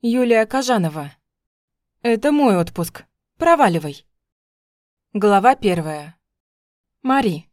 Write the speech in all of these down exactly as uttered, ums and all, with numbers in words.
Юлия Кожанова. Это мой отпуск. Проваливай. Глава первая. Мари.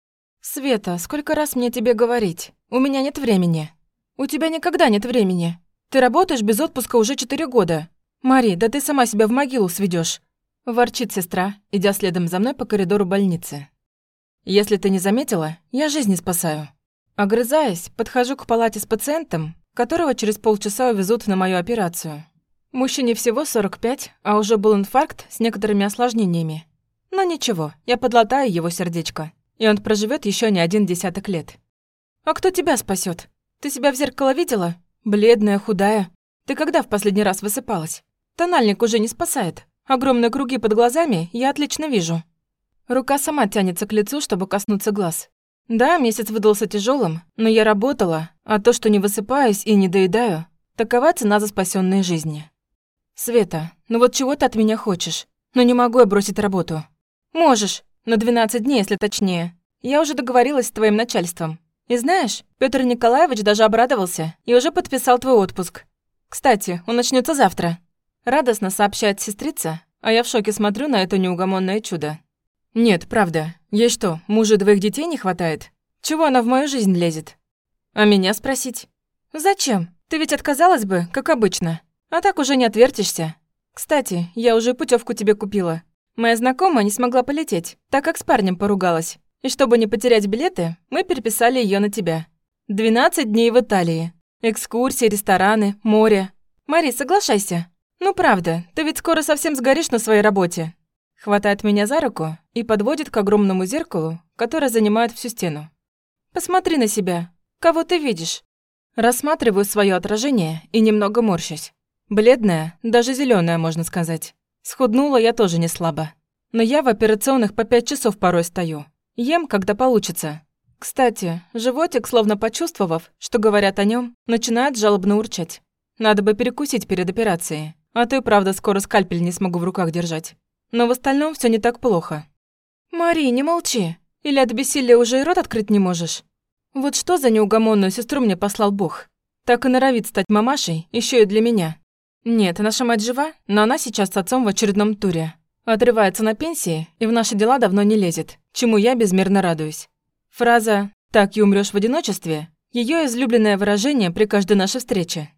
Света, сколько раз мне тебе говорить? У меня нет времени. У тебя никогда нет времени. Ты работаешь без отпуска уже четыре года. Мари, да ты сама себя в могилу сведёшь. Ворчит сестра, идя следом за мной по коридору больницы. Если ты не заметила, я жизни спасаю. Огрызаясь, подхожу к палате с пациентом, которого через полчаса увезут на мою операцию. Мужчине всего сорок пять, а уже был инфаркт с некоторыми осложнениями. Но ничего, я подлатаю его сердечко, и он проживет еще не один десяток лет. А кто тебя спасет? Ты себя в зеркало видела? Бледная, худая. Ты когда в последний раз высыпалась? Тональник уже не спасает. Огромные круги под глазами я отлично вижу. Рука сама тянется к лицу, чтобы коснуться глаз. Да, месяц выдался тяжелым, но я работала, а то, что не высыпаюсь и не доедаю, такова цена за спасенные жизни. Света, ну вот чего ты от меня хочешь? Ну не могу я бросить работу. Можешь, на двенадцать дней, если точнее. Я уже договорилась с твоим начальством. И знаешь, Пётр Николаевич даже обрадовался и уже подписал твой отпуск. Кстати, он начнется завтра. Радостно сообщает сестрица, а я в шоке смотрю на это неугомонное чудо. Нет, правда. Ей что, мужа двоих детей не хватает? Чего она в мою жизнь лезет? А меня спросить? Зачем? Ты ведь отказалась бы, как обычно. А так уже не отвертишься. Кстати, я уже путевку тебе купила. Моя знакомая не смогла полететь, так как с парнем поругалась. И чтобы не потерять билеты, мы переписали ее на тебя. двенадцать дней в Италии. Экскурсии, рестораны, море. Мари, соглашайся. Ну правда, ты ведь скоро совсем сгоришь на своей работе. Хватает меня за руку и подводит к огромному зеркалу, которое занимает всю стену. Посмотри на себя. Кого ты видишь? Рассматриваю свое отражение и немного морщусь. Бледная, даже зеленая, можно сказать. Схуднула я тоже не слабо. Но я в операционных по пять часов порой стою. Ем, когда получится. Кстати, животик, словно почувствовав, что говорят о нем, начинает жалобно урчать. Надо бы перекусить перед операцией, а то и правда скоро скальпель не смогу в руках держать. Но в остальном все не так плохо. Мари, не молчи. Или от бессилия уже и рот открыть не можешь? Вот что за неугомонную сестру мне послал Бог? Так и норовит стать мамашей, еще и для меня. Нет, наша мать жива, но она сейчас с отцом в очередном туре. Отрывается на пенсии и в наши дела давно не лезет, чему я безмерно радуюсь. Фраза «так и умрёшь в одиночестве» – её излюбленное выражение при каждой нашей встрече.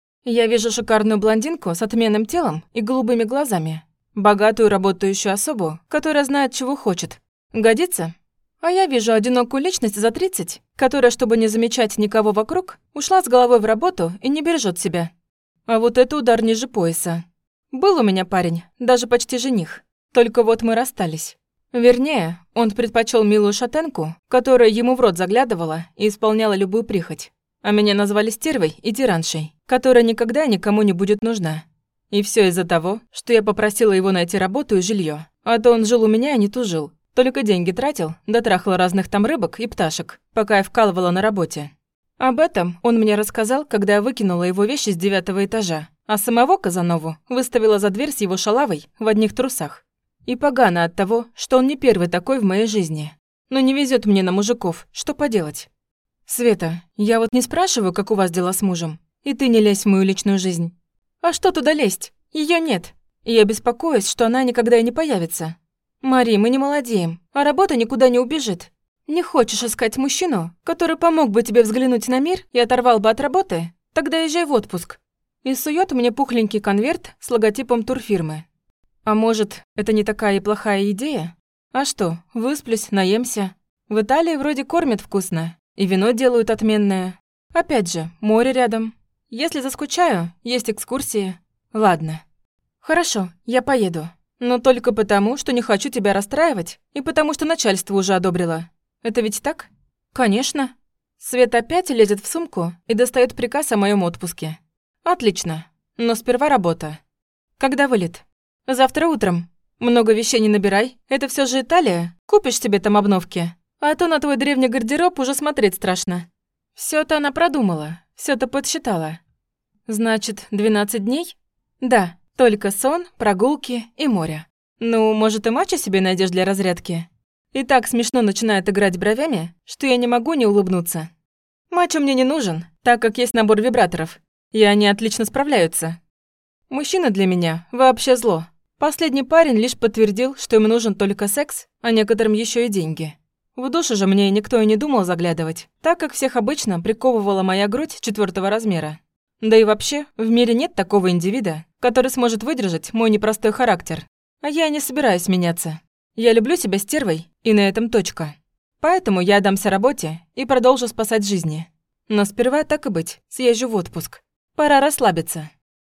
Я вижу шикарную блондинку с отменным телом и голубыми глазами. Богатую работающую особу, которая знает, чего хочет. Годится? А я вижу одинокую личность за тридцать, которая, чтобы не замечать никого вокруг, ушла с головой в работу и не бережет себя. А вот это удар ниже пояса. Был у меня парень, даже почти жених. Только вот мы расстались. Вернее, он предпочел милую шатенку, которая ему в рот заглядывала и исполняла любую прихоть. А меня назвали стервой и тираншей, которая никогда никому не будет нужна. И все из-за того, что я попросила его найти работу и жилье. А то он жил у меня и не тужил. Только деньги тратил, да трахал разных там рыбок и пташек, пока я вкалывала на работе. Об этом он мне рассказал, когда я выкинула его вещи с девятого этажа, а самого Казанову выставила за дверь с его шалавой в одних трусах. И погано от того, что он не первый такой в моей жизни. Но не везет мне на мужиков, что поделать? Света, я вот не спрашиваю, как у вас дела с мужем, и ты не лезь в мою личную жизнь. А что туда лезть? Ее нет. И я беспокоюсь, что она никогда и не появится. Мари, мы не молодеем, а работа никуда не убежит. Не хочешь искать мужчину, который помог бы тебе взглянуть на мир и оторвал бы от работы? Тогда езжай в отпуск. И сует мне пухленький конверт с логотипом турфирмы. А может, это не такая и плохая идея? А что, высплюсь, наемся. В Италии вроде кормят вкусно, и вино делают отменное. Опять же, море рядом. Если заскучаю, есть экскурсии. Ладно. Хорошо, я поеду. Но только потому, что не хочу тебя расстраивать, и потому что начальство уже одобрило. Это ведь так? Конечно. Света опять лезет в сумку и достает приказ о моем отпуске. Отлично. Но сперва работа. Когда вылет? Завтра утром. Много вещей не набирай. Это все же Италия. Купишь себе там обновки. А то на твой древний гардероб уже смотреть страшно. Все это она продумала. Все это подсчитала. Значит, двенадцать дней? Да, только сон, прогулки и море. Ну, может, и матча себе найдешь для разрядки? И так смешно начинает играть бровями, что я не могу не улыбнуться. Матча мне не нужен, так как есть набор вибраторов, и они отлично справляются. Мужчина для меня вообще зло. Последний парень лишь подтвердил, что им нужен только секс, а некоторым еще и деньги. В душу же мне никто и не думал заглядывать, так как всех обычно приковывала моя грудь четвертого размера. Да и вообще, в мире нет такого индивида, который сможет выдержать мой непростой характер. А я не собираюсь меняться. Я люблю себя стервой, и на этом точка. Поэтому я отдамся работе и продолжу спасать жизни. Но сперва, так и быть, съезжу в отпуск. Пора расслабиться.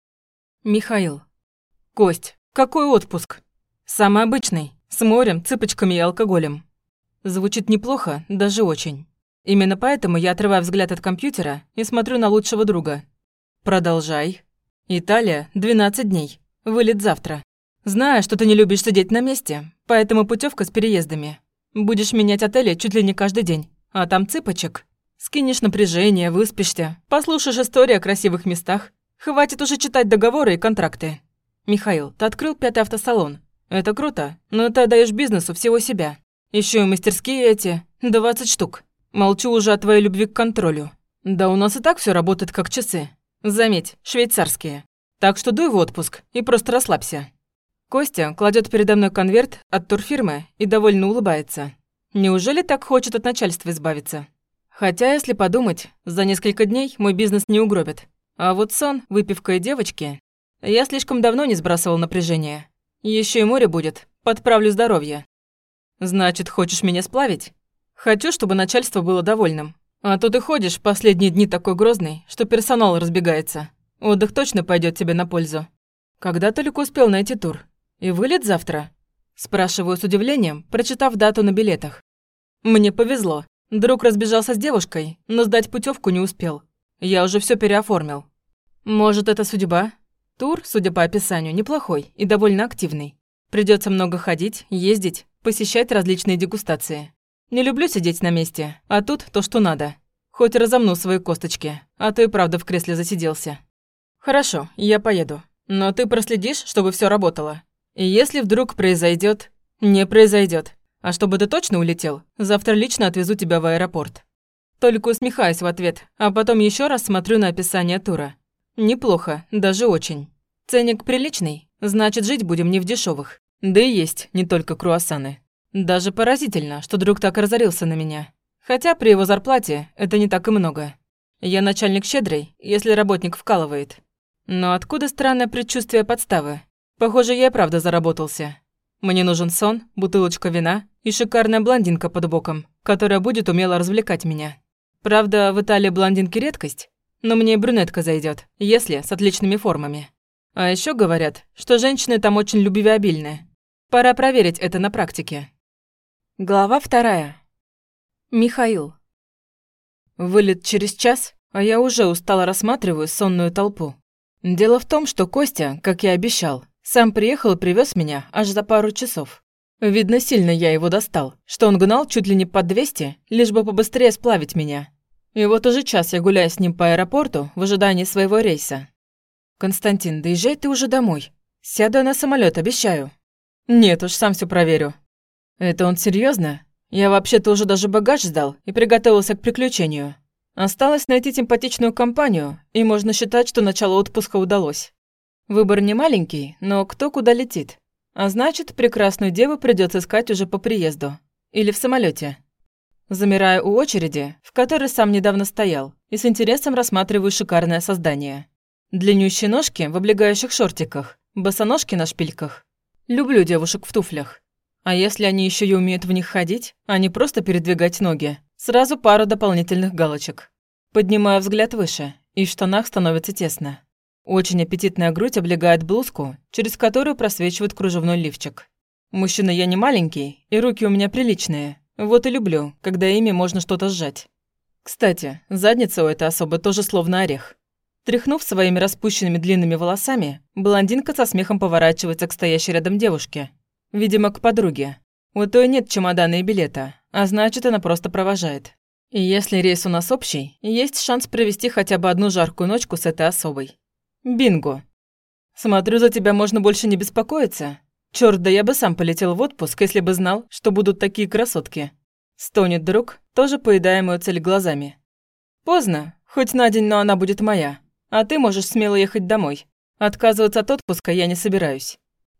Михаил. Кость, какой отпуск? Самый обычный, с морем, цыпочками и алкоголем. Звучит неплохо, даже очень. Именно поэтому я отрываю взгляд от компьютера и смотрю на лучшего друга. Продолжай. Италия, двенадцать дней. Вылет завтра. Знаю, что ты не любишь сидеть на месте, поэтому путевка с переездами. Будешь менять отели чуть ли не каждый день, а там цыпочек. Скинешь напряжение, выспишься, послушаешь истории о красивых местах. Хватит уже читать договоры и контракты. Михаил, ты открыл пятый автосалон. Это круто, но ты отдаешь бизнесу всего себя. Еще и мастерские эти, двадцать штук. Молчу уже о твоей любви к контролю. Да у нас и так все работает как часы. Заметь, швейцарские. Так что дуй в отпуск и просто расслабься. Костя кладет передо мной конверт от турфирмы и довольно улыбается. Неужели так хочет от начальства избавиться? Хотя, если подумать, за несколько дней мой бизнес не угробит. А вот сон, выпивка и девочки... Я слишком давно не сбрасывал напряжение. Еще и море будет, подправлю здоровье. Значит, хочешь меня сплавить? Хочу, чтобы начальство было довольным. А то ты ходишь последние дни такой грозный, что персонал разбегается. Отдых точно пойдет тебе на пользу. Когда только успел найти тур? И вылет завтра? Спрашиваю с удивлением, прочитав дату на билетах. Мне повезло. Друг разбежался с девушкой, но сдать путевку не успел. Я уже все переоформил. Может, это судьба? Тур, судя по описанию, неплохой и довольно активный. Придется много ходить, ездить, посещать различные дегустации. Не люблю сидеть на месте, а тут то, что надо. Хоть разомну свои косточки, а то и правда в кресле засиделся. Хорошо, я поеду. Но ты проследишь, чтобы все работало. И если вдруг произойдет, не произойдет. А чтобы ты точно улетел, завтра лично отвезу тебя в аэропорт. Только усмехаюсь в ответ, а потом еще раз смотрю на описание тура. Неплохо, даже очень. Ценник приличный, значит, жить будем не в дешевых. Да и есть не только круассаны. Даже поразительно, что друг так разорился на меня. Хотя при его зарплате это не так и много. Я начальник щедрый, если работник вкалывает. Но откуда странное предчувствие подставы? Похоже, я и правда заработался. Мне нужен сон, бутылочка вина и шикарная блондинка под боком, которая будет умело развлекать меня. Правда, в Италии блондинки редкость, но мне и брюнетка зайдет, если с отличными формами. А еще говорят, что женщины там очень любвеобильные. Пора проверить это на практике. Глава вторая. Михаил. Вылет через час, а я уже устало рассматриваю сонную толпу. Дело в том, что Костя, как и обещал, сам приехал и привез меня аж за пару часов. Видно, сильно я его достал, что он гнал чуть ли не по двести, лишь бы побыстрее сплавить меня. И вот уже час я гуляю с ним по аэропорту в ожидании своего рейса. «Константин, доезжай ты уже домой. Сяду я на самолет, обещаю». «Нет уж, сам все проверю». «Это он серьезно? Я вообще-то уже даже багаж сдал и приготовился к приключению. Осталось найти симпатичную компанию, и можно считать, что начало отпуска удалось. Выбор не маленький, но кто куда летит. А значит, прекрасную деву придется искать уже по приезду. Или в самолете. Замираю у очереди, в которой сам недавно стоял, и с интересом рассматриваю шикарное создание. Длиннющие ножки в облегающих шортиках, босоножки на шпильках. Люблю девушек в туфлях. А если они еще и умеют в них ходить, а не просто передвигать ноги, сразу пара дополнительных галочек. Поднимаю взгляд выше, и в штанах становится тесно. Очень аппетитная грудь облегает блузку, через которую просвечивает кружевной лифчик. Мужчина я не маленький, и руки у меня приличные. Вот и люблю, когда ими можно что-то сжать. Кстати, задница у этой особы тоже словно орех. Тряхнув своими распущенными длинными волосами, блондинка со смехом поворачивается к стоящей рядом девушке. Видимо, к подруге. У той нет чемодана и билета, а значит, она просто провожает. И если рейс у нас общий, есть шанс провести хотя бы одну жаркую ночку с этой особой. Бинго. Смотрю, за тебя можно больше не беспокоиться. Чёрт, да я бы сам полетел в отпуск, если бы знал, что будут такие красотки. Стонет друг, тоже поедая мою цель глазами. Поздно, хоть на день, но она будет моя. А ты можешь смело ехать домой. Отказываться от отпуска я не собираюсь.